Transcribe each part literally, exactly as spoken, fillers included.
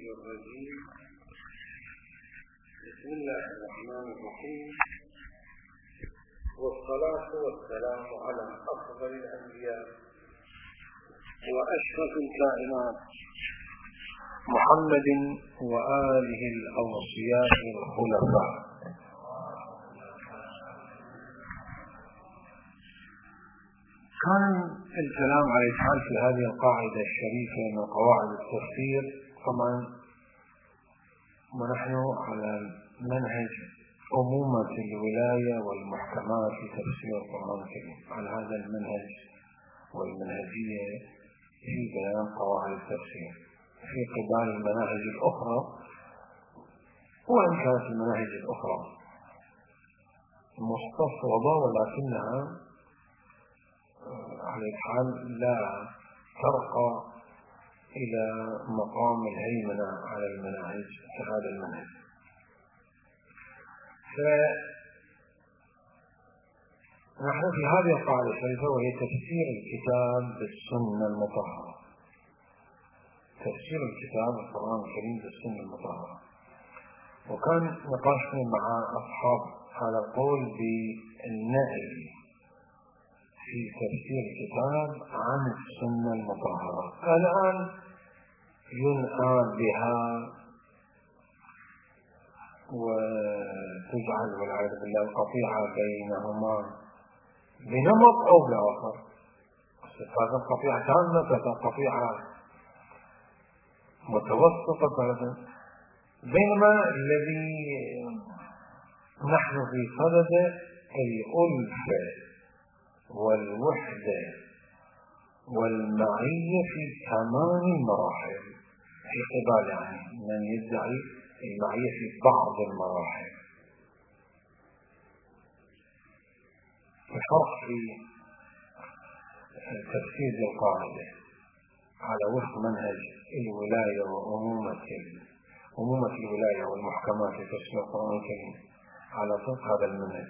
الرجيم. بسم الله الرحمن الرحيم، والصلاة والسلام على أفضل الأنبياء وأشرف الكائنات محمد وآله الأوصياء الخلفاء. كان الكلام على الحال في هذه القاعدة الشريفة من قواعد التفسير، طبعا ونحن على منهج أمومة الولاية والمحكمات في تفسير القرآن الكريم، على هذا المنهج والمنهجية في بيان قواعد التفسير في قبال المناهج الأخرى، وإن كانت المناهج الأخرى مستصوبة ولكنها على الحال لا ترقى إلى مقام الهيمنة على المناهج كهذا المنهج. فنحن في هذه القاعدة الشريفة وهي تفسير الكتاب بالسنة المطهرة، تفسير الكتاب القرآن الكريم بالسنة المطهرة. وكان نقاشنا مع أصحاب هذا القول بالنهي في تفسير الكتاب عن السنة المطهرة. الآن ينأى بها وتجعل والعياذ بالله القطيعة بينهما بنمط أو بآخر، هذا قطيعة تامة، هذا قطيعة متوسطة، بينما الذي نحن في صدده الألفة والوحدة والمعية في ثمان مراحل في قبال، يعني من يدعي المعية في بعض المراحل. الفرق في تفسير القاعدة على وفق منهج الولاية وأمومة أمومة الولاية والمحكمات في تفسير القرآن الكريم على وفق هذا المنهج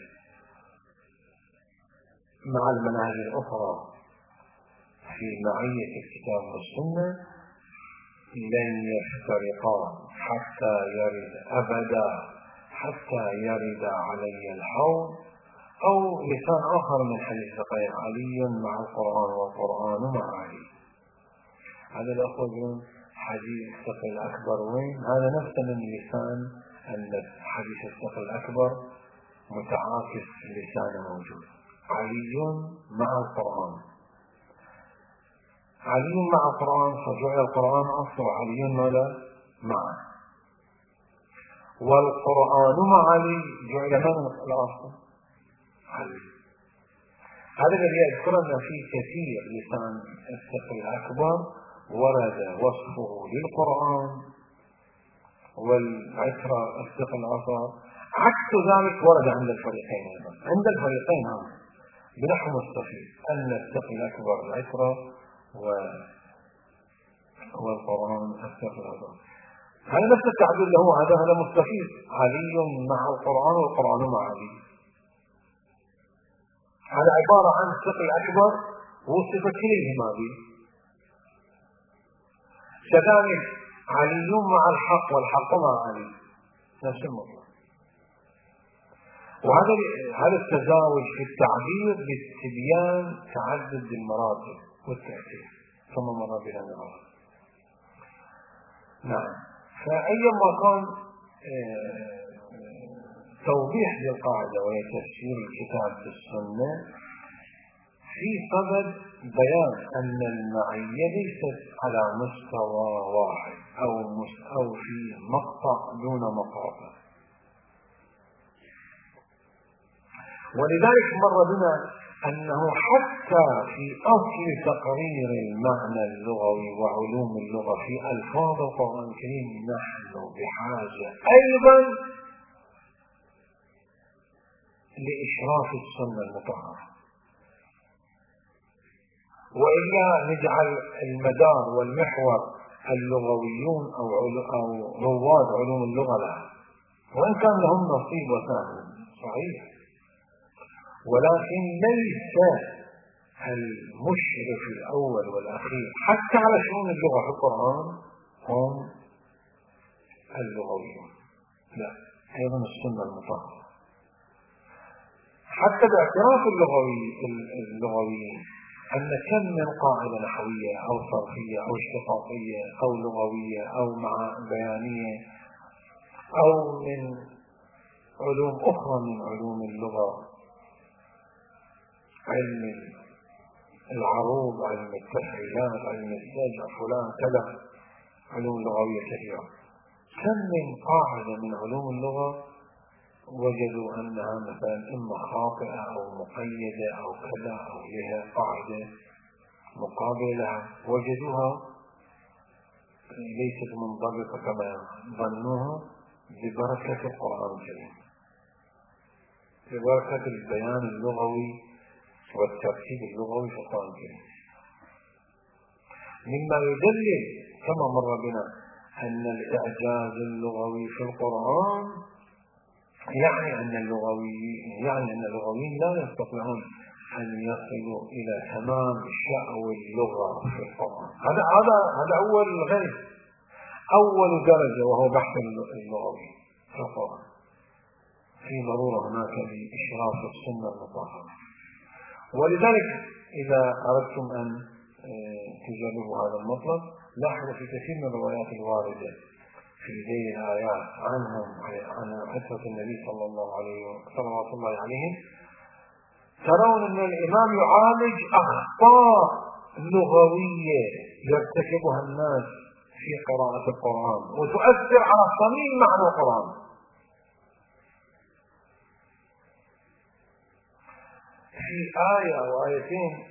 مع المناهج الأخرى في معية الكتاب والسنة لن يفترقا حتى يرد أبدا حتى يرد علي الحوض، أو لسان آخر من حديث علي مع القرآن والقرآن مع علي. هذا الأخوة يقولون حديث الثقل الأكبر وين؟ هذا نفس من لسان أن حديث الثقل الأكبر متعاكس لسانه موجود. علي مع القرآن، علي مع القرآن، فجعل القرآن أصل علي ماذا معه، والقرآن مع علي جعل من الأصل علي. هذا الذي يذكرنا في كثير لسان الثقل الأكبر ورد وصفه للقرآن والعترة الثقل الأصغر، عكس ذلك ورد عند الفريقين أيضا. عند الفريقين هم بنحو مستفيد أن الثقل الأكبر العترة والقرآن الثقل الأصغر. هذا نفس التعبير له، هذا هذا مستفيد، علي مع القرآن والقرآن مع علي. هذا عبارة عن الثقل الأكبر وصف كليهما به. كذلك علي مع الحق والحق مع علي، نفس المطلب. وهذا هذا التزاوج في التعبير باستبيان تعدد المراتب والتأثير ثم مر بنا نراه. نعم، فأيما كان توضيح للقاعدة وهي تفسير الكتاب بالسنة في صدد بيان أن المعية ليست على مستوى واحد أو أو في مقطع دون مقاطع. ولذلك مر بنا أنه حتى في أصل تقرير المعنى اللغوي وعلوم اللغة في ألفاظ القرآن الكريم نحن بحاجة أيضا لإشراف السنة المطهرة، وإلا نجعل المدار والمحور اللغويون أو أو رواد علوم اللغة لها، وإن كان لهم نصيب وسهم صحيح، ولكن ليس المشرف الأول والأخير حتى على شؤون اللغة في القرآن هم اللغويون، لا، أيضا السنة المطهرة. حتى باعتراف اللغوي اللغويين أن كم من قاعدة نحوية أو صرفية أو اشتقاقية أو لغوية أو مع بيانية أو من علوم أخرى من علوم اللغة، علم العروض، علم التفعيلات، علم الزجر، فلان كذا، علوم لغوية كثيرة. كم من قاعدة من علوم اللغة وجدوا أنها مثلا إما خاطئة أو مقيدة أو كذا أو لها قاعدة مقابلة، وجدوها ليست منضبطة كما ظنوها ببركة القرآن الكريم، ببركة البيان اللغوي والترتيب اللغوي في القرآن الكريم، مما يدلل كما مر بنا أن الإعجاز اللغوي في القرآن يعني أن اللغويين يعني أن اللغويين لا يستطيعون أن يصلوا إلى تمام شأو اللغة في القرآن. هذا هذا هذا أول غير أول درجة، وهو بحث اللغوي في القرآن. في ضرورة هناك لإشراف السنة المطهرة. ولذلك إذا أردتم أن تجربوا هذا المطلب، لاحظوا في كثير من الروايات الواردة في ذي الآيات عنهم عن عترة النبي صلى الله عليه صلوات الله عليه، ترون أن الإمام يعالج أخطاء لغوية يرتكبها الناس في قراءة القرآن وتؤثر على صميم معنى القرآن. في آية وآيتين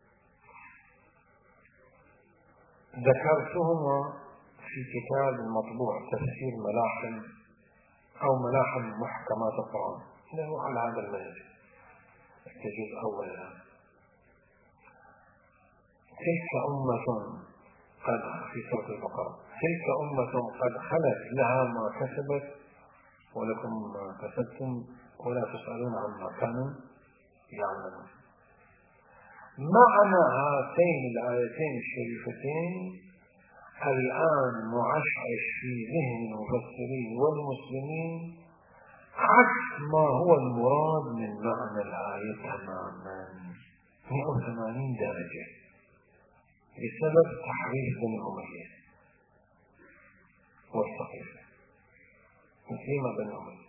ذكرتهما في كتاب مطبوع تفسير ملاحم أو ملاحم محكمات القرآن، له على هذا المنهج الجزء الأول. تلك أمة قد في سورة البقرة تلك أمة قد خلت لها ما كسبت ولكم ما كسبتم ولا تسألون عما كانوا يعملون. معنى هاتين الآيتين الشريفتين الآن معشعش في ذهن المفسرين والمسلمين عكس ما هو المراد من معنى الآية تماما مئة وثمانين درجة بسبب تحريف بني أمية والصحيفة مسلمة بني أمية،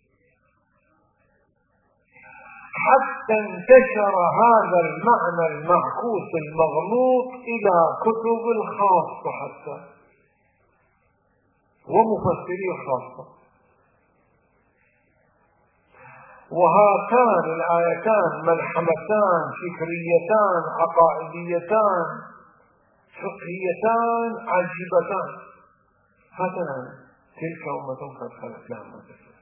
حتى انتشر هذا المعنى المعكوس المغلوط إلى كتب الخاصة حتى ومفسري الخاصة. وهاتان الآيتان ملحمتان فكريتان عقائديتان فقهيتان عجيبتان. هاتان تلك أمة قد خلت لها ما كسبت.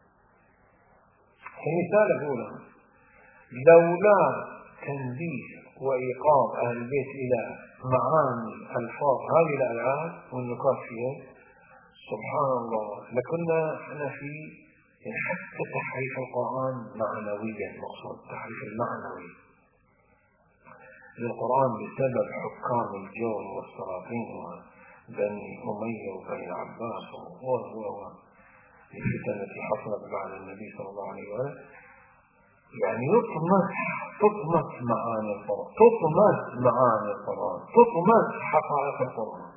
كمثال الأولى، لولا تنبيه وإيقاظ أهل البيت إلى معاني ألفاظ هذه الآيات والنقاش فيها سبحان الله لكنا احنا في حتى تحريف القرآن معنويا، مقصود التحريف المعنوي للقرآن بسبب حكام الجور والسلاطين وبني أمية وبني العباس و الفتن التي حصلت بعد النبي صلى الله عليه وسلم. يعني يطمس تطمس معاني القرآن، تطمس معاني القرآن، تطمس حقائق القرآن،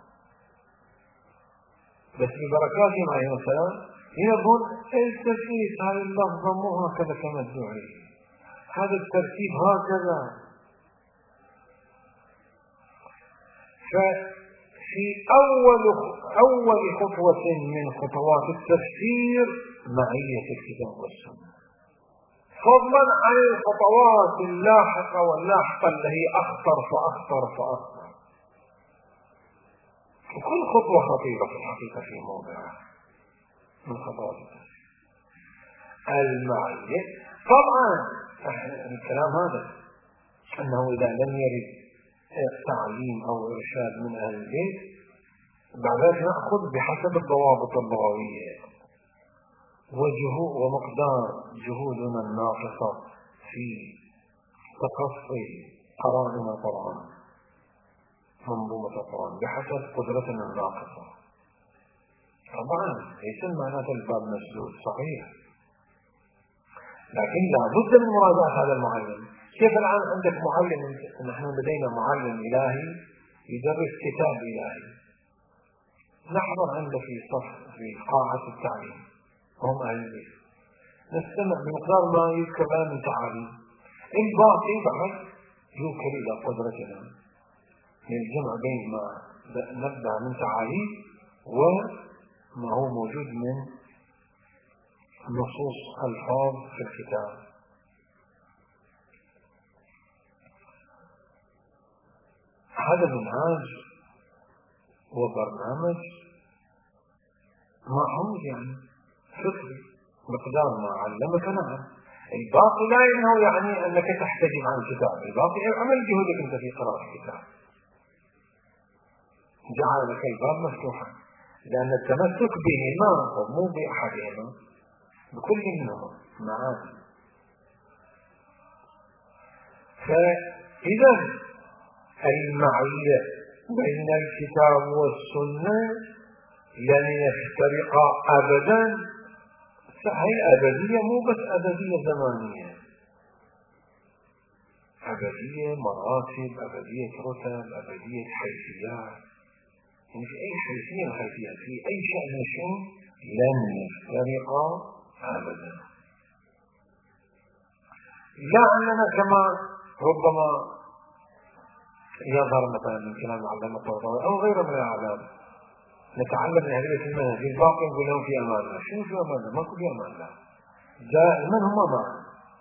بس ببركاتهم عليه السلام يظن الترتيب هذا اللفظ مو هكذا كما الدعي، هذا الترتيب هكذا. ففي أول أول خطوة من خطوات التفسير معية الكتاب والسنة، فضلا عن الخطوات اللاحقة واللاحقة اللي هي أخطر فأخطر فأخطر. وكل خطوة خطيرة في الحقيقة في موضعها من خطوات التفسير. المعية طبعا الكلام هذا أنه إذا لم يرد تعليم أو إرشاد من أهل البيت بعد ذلك نأخذ بحسب الضوابط اللغوية وجهود ومقدار جهودنا الناقصة في تقصي قرائن القرآن منظومة القرآن بحسب قدرتنا الناقصة طبعا ليس معناته الباب مسدود، صحيح، لكن لابد من مراجعة هذا المعلم. كيف الآن عندك معلم، نحن لدينا معلم إلهي يدرس كتاب إلهي، نحضر عنده في صف في قاعة التعليم وهم أهل البيت، نستمع بمقدار ما يذكر لنا من تعاليم، الباقي بعد يوكل إلى قدرتنا للجمع بين ما نبدأ من تعاليم وما هو موجود من نصوص ألفاظ في الكتاب. هذا منهاج وبرنامج معهود يعني فكري، مقدار ما علمك نعم، الباقي لا إنه يعني أنك تحتجم عن الكتاب، الباقي عمل جهدك أنت في قراءة الكتاب، جعل لك الباب مفتوحا، لأن التمسك بهما مو بأحدهما، بكل منهما معاني. فإذا المعية بين الكتاب والسنة لن يفترقا أبدا، هي أبدية مو بس أبدية زمانية، أبدية مراتب، أبدية رتب، أبدية حيثيات، يعني في أي حيثية من حيثيات في أي شأن من الشؤون لن يفترقا أبدا. لا أننا كما ربما يظهر مثلا من كلام العلامة الطبراني أو غيره من الأعلام نتعلم من هذه المنهج الباقي نقول لهم في أمان الله، شنو في أمان الله؟ ما في أمان الله، دائما هم معنا،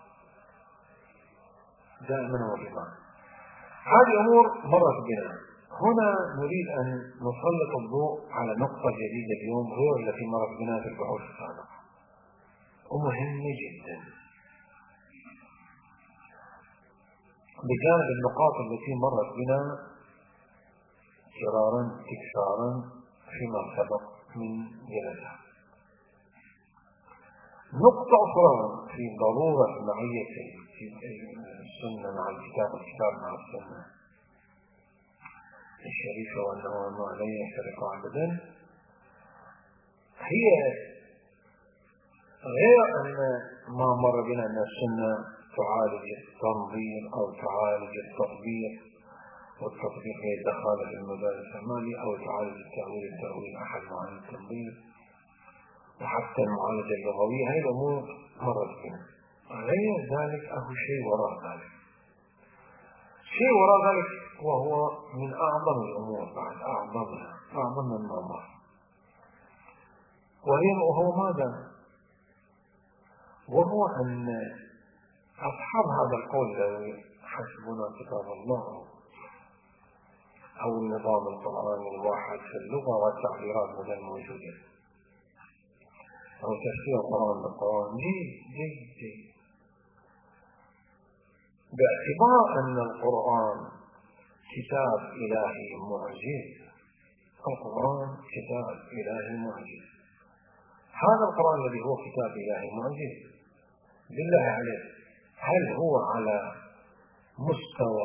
دائما هم في معنا. هذه أمور مرت بنا. هنا نريد أن نسلط الضوء على نقطة جديدة اليوم غير التي مرت بنا في البحوث السابقة ومهمة جدا، بجانب النقاط التي مرت بنا كرارا تكرارا فيما سبق من جلسة. نقطة أخرى في ضرورة معية السنة مع الكتاب والكتاب مع السنة الشريفة وأنه لا يفترق أبدا، هي غير أن ما مر بنا أن السنة تعالج التنظير أو تعالج التطبيق، والتطبيق يتخالف المدارس المالي، أو تعالج التأويل التأويل أحد معاني التنظير، وحتى المعالجة اللغوية، هذه الأمور مرت بنا. غير ذلك أهو شيء وراء ذلك، شيء وراء ذلك وهو من أعظم الأمور، بعد أعظمها أعظم من ما مر، وهو ماذا؟ وهو أن أصحاب هذا القول الذي حسبنا كتاب الله أو النظام القرآني الواحد في اللغة والتعبيرات غير موجودة، أو تفسير القرآن بالقرآن، جيد جيد جيد، باعتبار أن القرآن كتاب إلهي معجز، القرآن كتاب إلهي معجز، هذا القرآن الذي هو كتاب إلهي معجز بالله عليه، هل هو على مستوى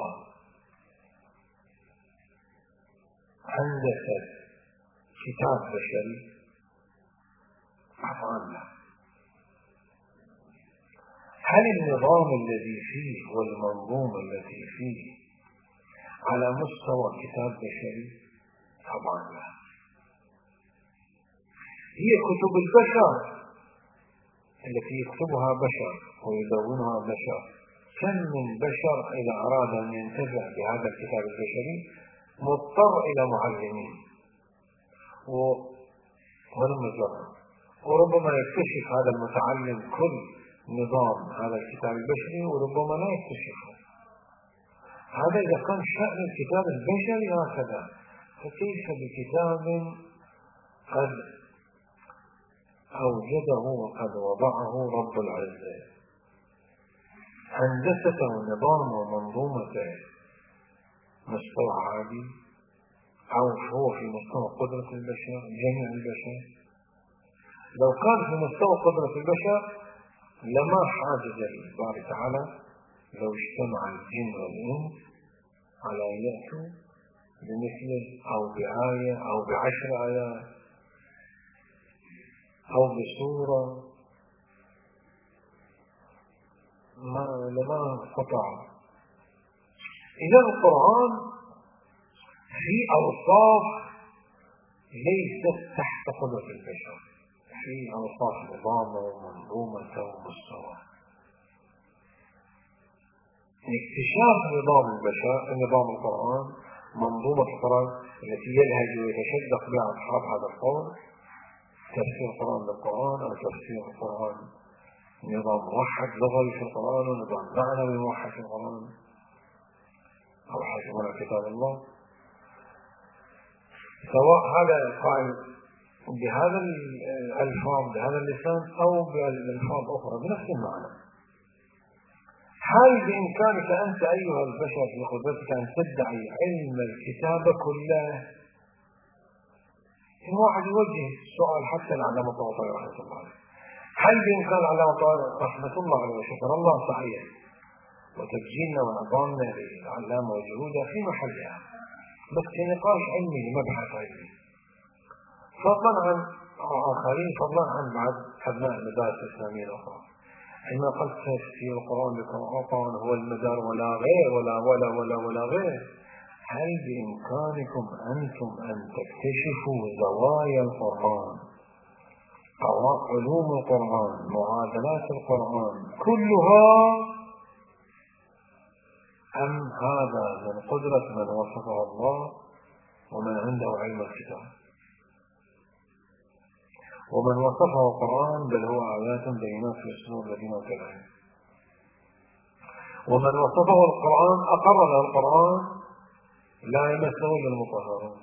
هندسة كتاب بشري؟ طبعا لا. هل النظام الذي فيه والمنظومة التي فيه على مستوى كتاب بشري؟ طبعا لا. هي كتب البشر التي يكتبها بشر ويدونها بشر، كم من بشر إذا أراد أن ينتفع بهذا الكتاب البشري مضطر إلى معلمين ولم يجرب، وربما يكتشف هذا المتعلم كل نظام هذا الكتاب البشري وربما لا يكتشفه. هذا إذا كان شأن الكتاب البشري هكذا، فكيف بكتاب قد أوجده وقد وضعه رب العزة، هندسته ونظامه ومنظومته مستوى عالي، أو هو في مستوى قدرة البشر جميع البشر؟ لو كان في مستوى قدرة البشر لما حاجز لله تعالى لو اجتمع الجن والإنس على أن يأتوا بمثله أو بآية أو بعشر آيات، أو بصورة ما لما استطاع. إذا القرآن في أوصاف ليست تحت قدرة البشر، في أوصاف نظامه ومنظومته ومستواه. اكتشاف نظام البشر، نظام القرآن، منظومة القرآن التي يلهج ويتشدق بها أصحاب هذا القول، تفسير القرآن بالقرآن أو تفسير القرآن نظام موحد لغوي في القرآن ونظام معنوي موحد في القرآن، أو حسبنا كتاب الله. سواء هذا قائل بهذا الألفاظ بهذا اللسان أو بألفاظ أخرى بنفس المعنى. هل بإمكانك أنت أيها البشر في قدرتك أن تدعي علم الكتاب كله؟ الواحد يوجه السؤال حتى العلامة الطباطبائي رحمة الله عليه. هل بإمكان العلامة الطباطبائي رحمة الله عليه وشكر الله صحيح وتبجيلنا وعظامنا للعلامة وجهودها في محلها، بس كنقاش علمي لمبحث علمي، فضلا عن آخرين، فضلا عن بعض أبناء المدارس الإسلامية الأخرى. حينما قلت تفسير القرآن بالقرآن هو المدار ولا غير ولا ولا ولا ولا غير، هل بإمكانكم أنتم أن تكتشفوا زوايا القرآن، علوم القرآن، معادلات القرآن كلها، أم هذا من قدرة من وصفه الله ومن عنده علم الكتاب؟ ومن وصفه القرآن بل هو آيات بينات في صدور الذين أوتوا العلم. ومن وصفه القرآن أقر له القرآن لا يمسه إلا المطهرون.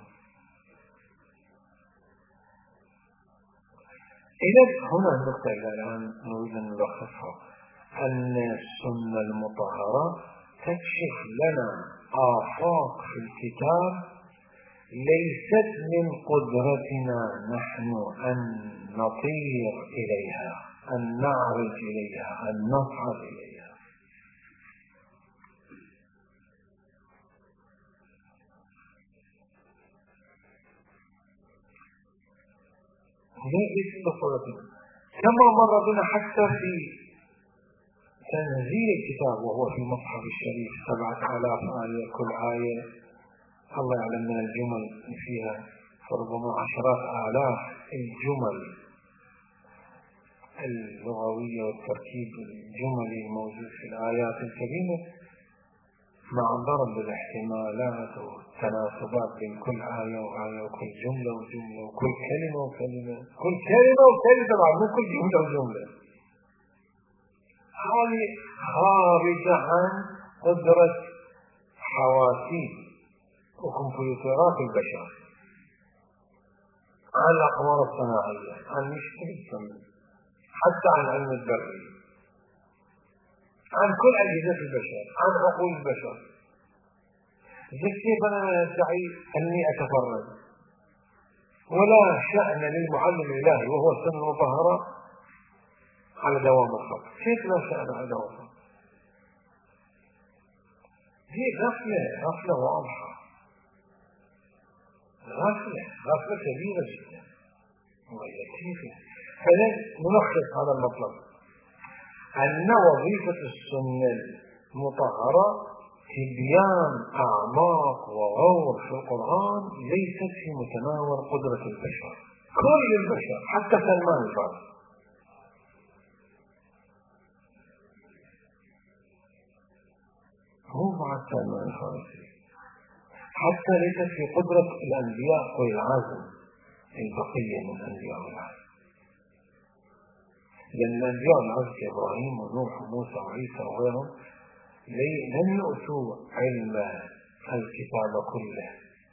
إذا هنا النقطة الآن نريد أن نلخصها، أن السنة المطهرة تكشف لنا آفاق في الكتاب ليست من قدرتنا نحن أن نطير إليها، أن نعرج إليها، أن نصعد إليها. ليست بقدرتنا، كما مر بنا حتى في تنزيل الكتاب وهو في المصحف الشريف سبعة آلاف آية، كل آية الله يعلم من الجمل فيها فربما عشرات آلاف الجمل اللغوية والتركيب الجملي الموجود في الآيات الكريمة، مع ضرب الاحتمالات والتناسبات بين كل آية وآية وكل جملة وجملة وكل كلمة وكلمة، كل كلمة وكلمة بعد مو كل جملة وجملة. هذه خارجة عن قدرة حواسيب وكمبيوترات البشر، عن الأقمار الصناعية، عن مشكلة، حتى عن علم البري، عن كل أجهزة البشر، عن عقول البشر. كيف أنا أدعي أني أتفرد ولا شأن للمعلم الإلهي وهو السنة المطهرة على دوام الخط؟ كيف لا شأن على دوام الخط؟ هي غفلة غفلة واضحة، غفلة غفلة كبيرة جدا وغير كيفية. فلنلخص هذا المطلب، أن وظيفة السنة المطهرة تبيان أعماق وغور في القرآن ليست في متناول قدرة البشر، كل البشر، حتى سلمان الفارسي. هو مع سلمان الفارسي حتى ليست في قدرة الأنبياء والعزم البقية من الأنبياء والعزم، لأن الأنبياء والعزم إبراهيم ونوح وموسى وعيسى وغيرهم لم يؤتوا علم الكتاب كله.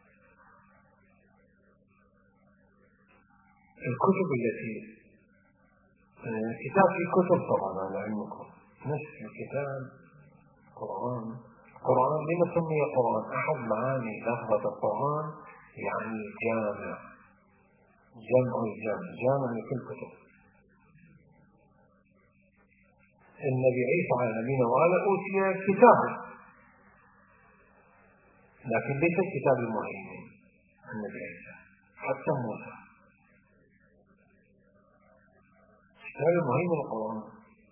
الكتب التي الكتاب في كتب طبعا على علمكم، نفس الكتاب قرآن. القرآن لما سمي قرآن؟ أحد معاني لفظة القرآن يعني جامع، جمع الجامع، جامع لكل كتب. النبي عيسى على نبينا وآله أوتي كتابه، لكن ليس الكتاب المهيمن النبي عيسى، حتى موسى. هذا مهم القرآن.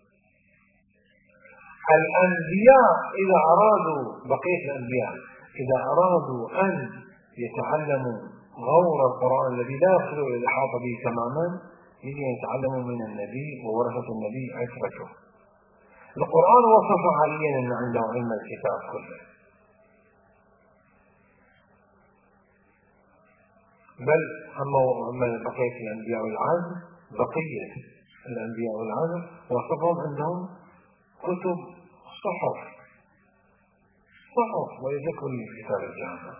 الأنبياء إذا أرادوا بقية الأنبياء إذا أرادوا أن يتعلموا غور القرآن الذي لا يصل إلى الإحاطة به تماما يجب أن يتعلموا من النبي وورثة النبي عترته. القرآن وصف عليا أن عنده علم الكتاب كله، بل أما بقية الأنبياء والعزم بقية الأنبياء والعزم وصفهم عندهم كتب صحف صحف ويذكر لي في كتاب الجامعة.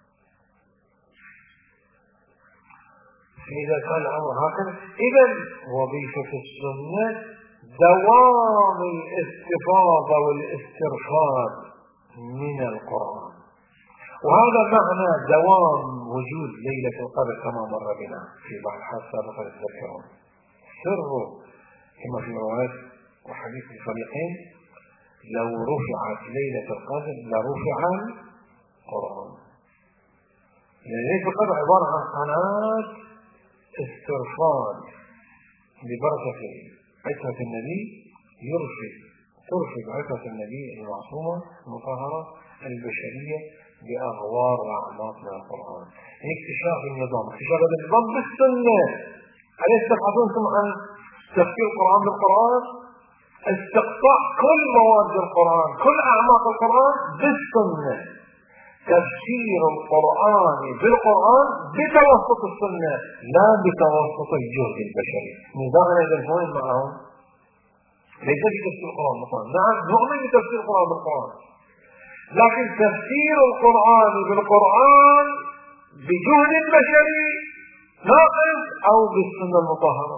فإذا كان الأمر هكذا إذا وظيفة السنة دوام الاستفاضة والاسترشاد من القرآن، وهذا معنى دوام وجود ليلة القدر كما مر بنا في بعض الحالات السابقة تذكرون. سر كما في روايات وحديث الفريقين لو رفعت ليلة القدر لرفع القرآن، يعني ليلة القدر عبارة عن قناة استرشاد لبركة عترة النبي يرشد ترشد عترة النبي المعصومة المطهرة البشرية بأغوار وأعماق من القرآن. اكتشاف النظام اكتشاف النظام بالسنة. أليس تبحثونكم عن تفسير القرآن بالقرآن؟ استقطاع كل مواد القرآن كل أعماق القرآن بالسنة. تفسير القرآن بالقرآن بتوسط السنة لا بتوسط الجهد البشري. نزاعنا إذا هون معهم ليس بتفسير القرآن بالقرآن. نعم نؤمن بتفسير القرآن بالقرآن، لكن تفسير القرآن بالقرآن بجهد بشري ناقص أو بالسنة المطهرة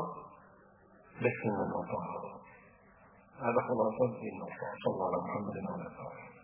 بالسنة المطهرة. هذا خلاصة الدين. صلى الله على محمد وعلى آله.